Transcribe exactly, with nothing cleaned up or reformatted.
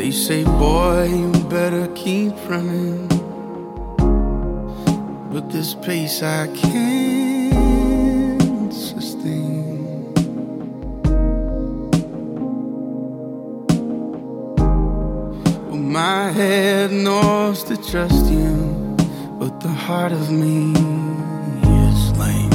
They say, boy, you better keep running, but this pace I can't sustain. Well, my head knows to trust you, but the heart of me is lame.